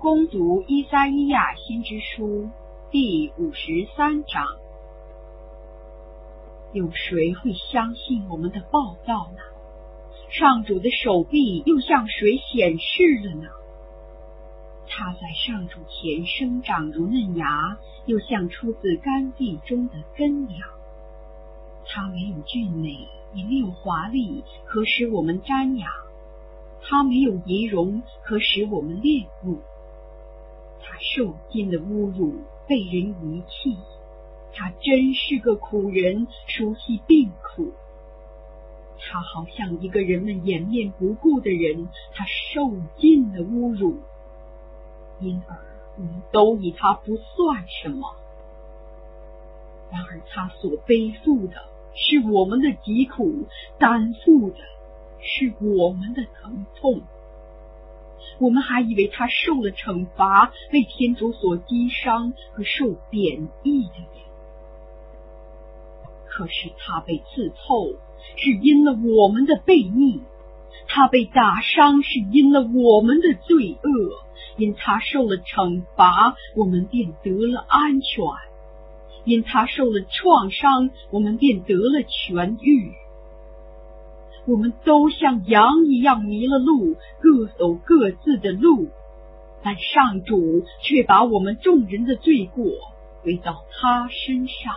攻读以赛亚先知书第53章。有谁会相信我们的报道呢？上主的手臂又向谁显示了呢？他在上主前生长如嫩芽，又像出自干地中的根苗。他没有俊美，也没有华丽，可使我们瞻仰；他没有仪容，可使我们恋慕。他受尽了侮辱，被人遗弃。他真是个苦人，熟悉病苦。他好像一个人们掩面不顾的人，他受尽了侮辱，因而我们都以他不算什么。然而他所背负的是我们的疾苦，担负的是我们的疼痛。我们还以为他受了惩罚，被天主所击伤和受贬义的人。可是他被刺透，是因了我们的悖逆；他被打伤，是因了我们的罪恶。因他受了惩罚，我们便得了安全；因他受了创伤，我们便得了痊愈。我们都像羊一样迷了路，各走各自的路，但上主却把我们众人的罪过归到他身上。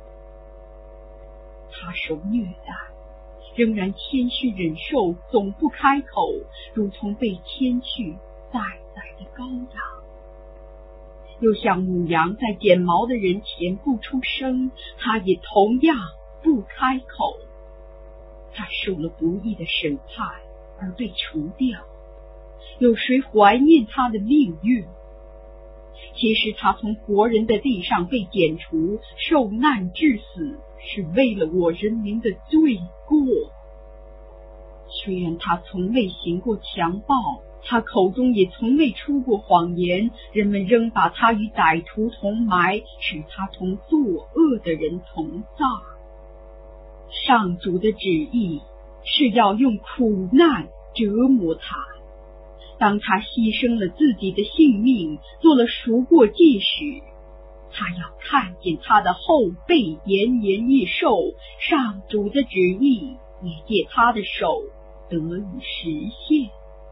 他受虐待，仍然谦虚忍受，总不开口，如同被牵去宰宰的羔羊。又像母羊在剪毛的人前不出声，他也同样不开口。他受了不义的审判而被除掉，有谁怀念他的命运？其实他从活人的地上被剪除，受难致死，是为了我人民的罪过。虽然他从未行过强暴，他口中也从未出过谎言，人们仍把他与歹徒同埋，使他同作恶的人同葬。上主的旨意是要用苦难折磨他。当他牺牲了自己的性命，做了赎过祭时，他要看见他的后辈延年益寿，上主的旨意也借他的手得以实现。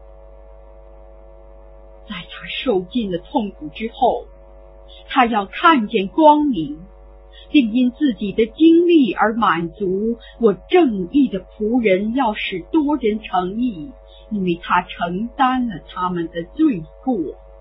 在他受尽了痛苦之后，他要看见光明，并因自己的经历而满足。我正义的仆人要使多人成义，因为他承担了他们的罪过。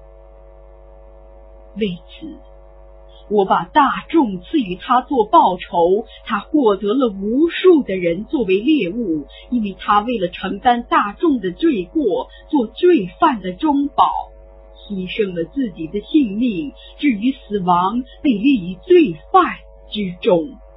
为此，我把大众赐予他做报酬，他获得了无数的人作为猎物，因为他为了承担大众的罪过，做罪犯的中保，牺牲了自己的性命，至于死亡，被列于罪犯之中。